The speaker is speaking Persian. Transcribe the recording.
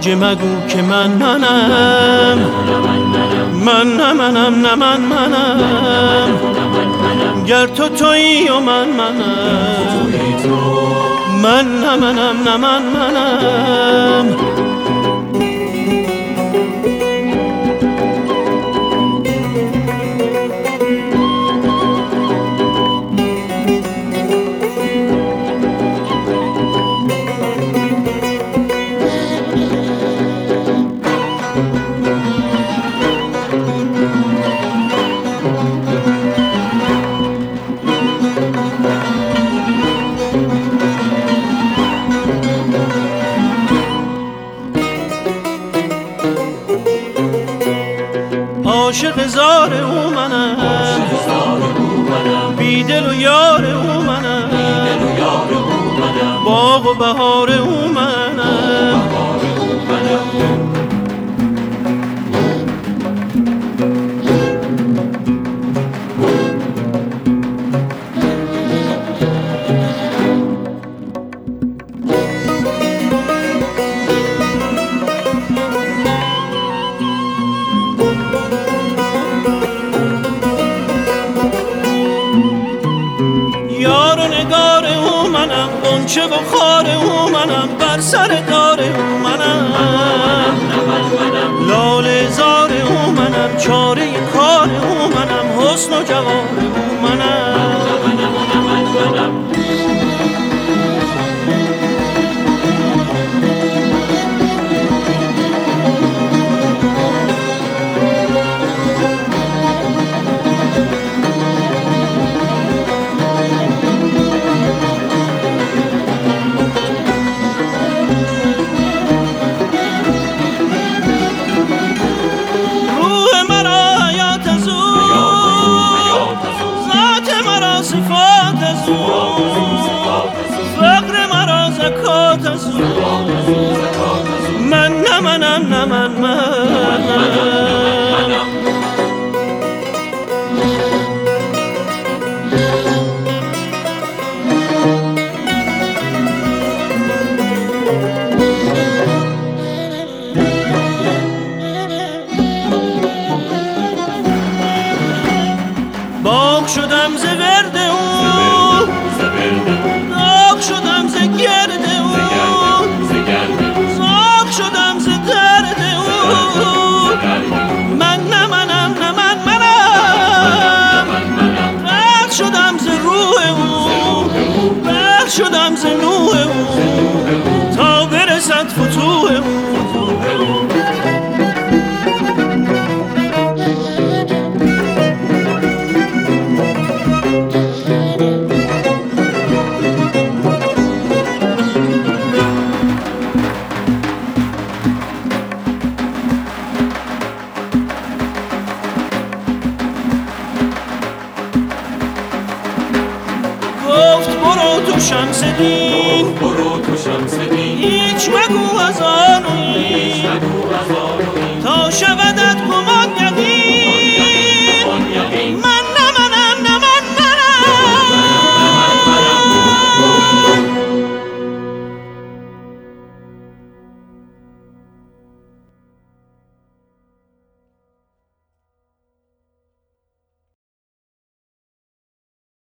خواجه مگو که منم نه منم گر تو تویی و منم نه منم عاشق زار او منم بیدل و یار او منم باغ و بهار او منم غنچه و خار او منم بر سر دار او منم لاله زار او منم چاره کار او منم حسن و جوار او منم فقر مرا زکات از من نه منم باغ شدم ز ورد او داغ شدم ز گرد او زاغ شدم ز درد او من نه منم رد شدم ز روح او برد شدم ز نوح او تا برسد فتوح او شمس دین